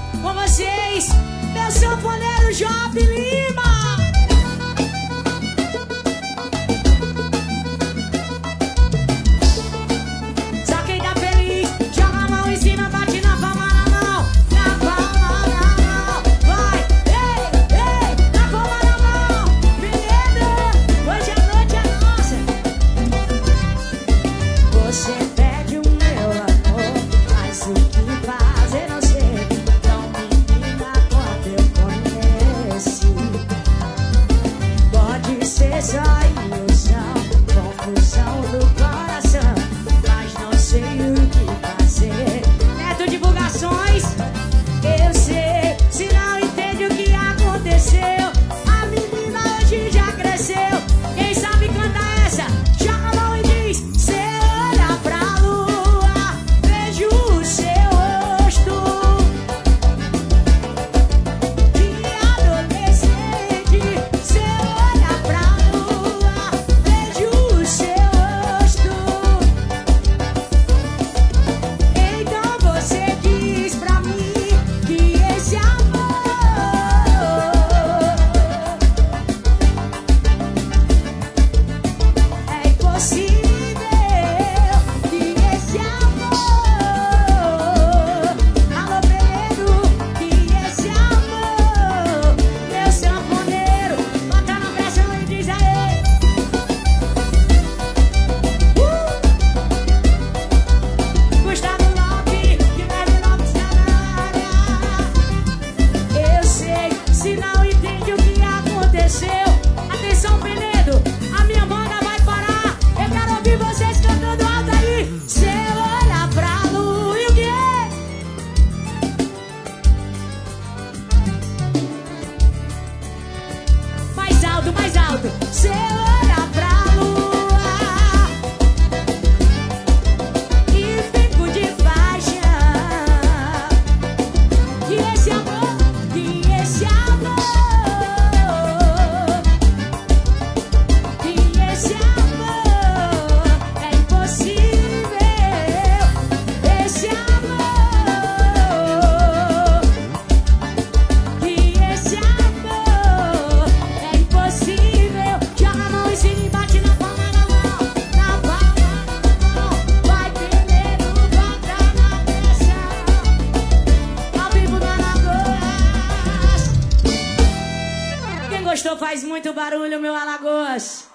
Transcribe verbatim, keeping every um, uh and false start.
Com vocês, meu sanfoneiro Job Lima. Só quem tá feliz, joga a mão em cima, bate na palma na mão. Na palma na mão, vai, ei, ei, na palma na mão. Menino, hoje a noite é nossa. Você pede o meu amor, mas o que fazer não sei. Não me diga quando eu conheci. Pode ser só ilusão, confusão do coração, mas não sei o que fazer. Neto Divulgações, eu sei, se não entende o que aconteceu. A menina hoje já cresceu. Quem sabe canta essa, joga a mão e diz: se olhar pra lua, vejo o seu rosto de adolescente. Se olhar pra lua, vejo o seu rosto. Então você diz pra mim que esse amor é impossível, que esse amor, alô Pedro, que esse amor, meu sanfoneiro, bota na pressão e diz aê. Uh! Gustavo Lopes, Guilherme Lopes tá na área. Eu sei, se não entende o que aconteceu. Atenção, Penedo, a minha banda vai parar. Eu quero ouvir vocês cantando alto aí. Se olhar pra lua e o quê? Mais alto, mais alto. Se olhar pra lua e fico de paixão. Que esse amor, que esse amor, que esse amor é impossível. Esse amor, que esse amor é impossível. Joga a mão em cima e bate na palma da mão. Na palma da mão, vai primeiro, bota na pressão. Ao vivo no Alagoas. Quem gostou faz muito barulho, meu Alagoas.